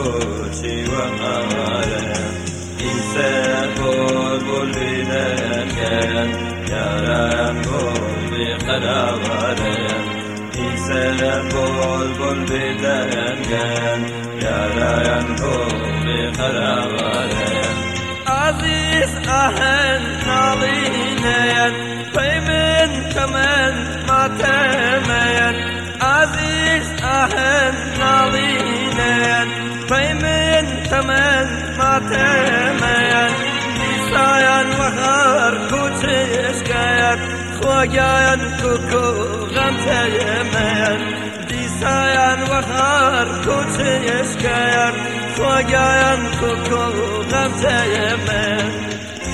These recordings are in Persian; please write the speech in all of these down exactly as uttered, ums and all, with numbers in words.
کوچی و هاره ایسه بول بول بیدنگن یاران بول بی خراباره ایسه بول بول بیدنگن یاران بول بی خراباره عزیز آهن نالینین پیمن کمن ماتمین عزیز آهن نالینین پیمن کمن ماتمین دیسایان وخار کوچش گیت خواگیان کوکو غم تیمین دیسایان وخار کوچش گیت خواگیان کوکو غم تیمین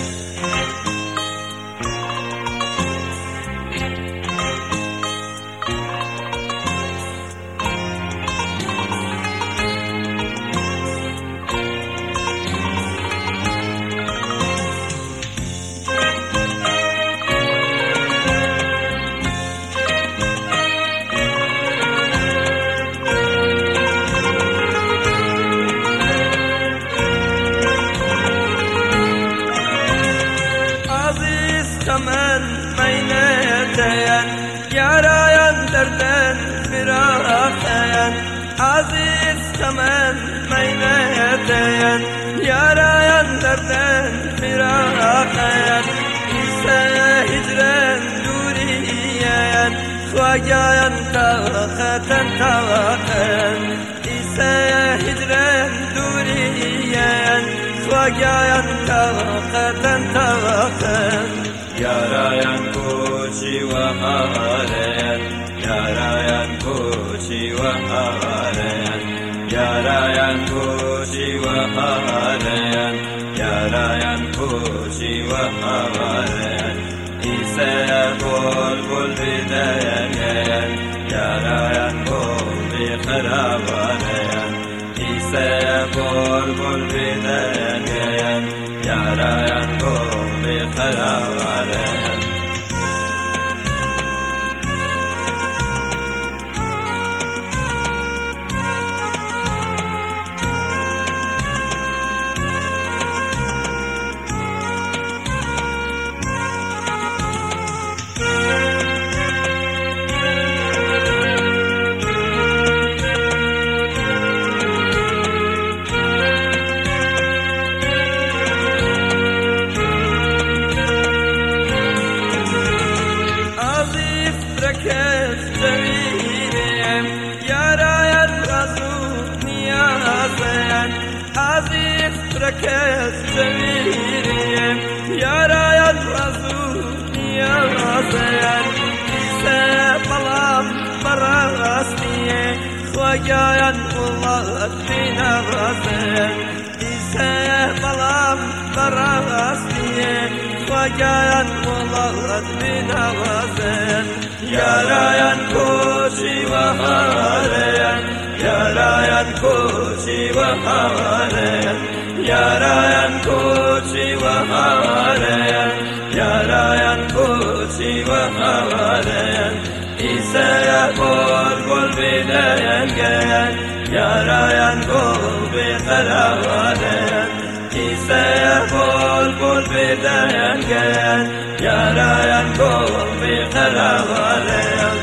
من مینتین یاراین دردن فراقین عزیز من مینتین یاراین دردن فراقین ایسه هجرن دورین خواگیان طاقتن طاقتن ایسه هجرن دورین خواگیان طاقتن طاقتن یاراین کوچی و هارین یاراین کوچی و هارین یاراین کوچی و هارین یاراین کوچی و هارین ایسه بول بول بیدنگین یاراین بول بی خرابارین ایسه بول بول بیدنگین یاراین بول بی خرابارین عزیز رکز جمیریم یاراین رازو نیازین ایسه بلام براستیه خواگیان ولاد بینوازین ایسه بلام براستیه خواگیان ولاد بینوازین یاراین کوچی و هارین یاراین کوچی و هارین یاراین کوچی و هارین یاراین کوچی و هارین ایسه بول بول بیدنگین یاراین بول بی خرابارین ایسه بول بول بیدنگین یاراین بول بی خرابارین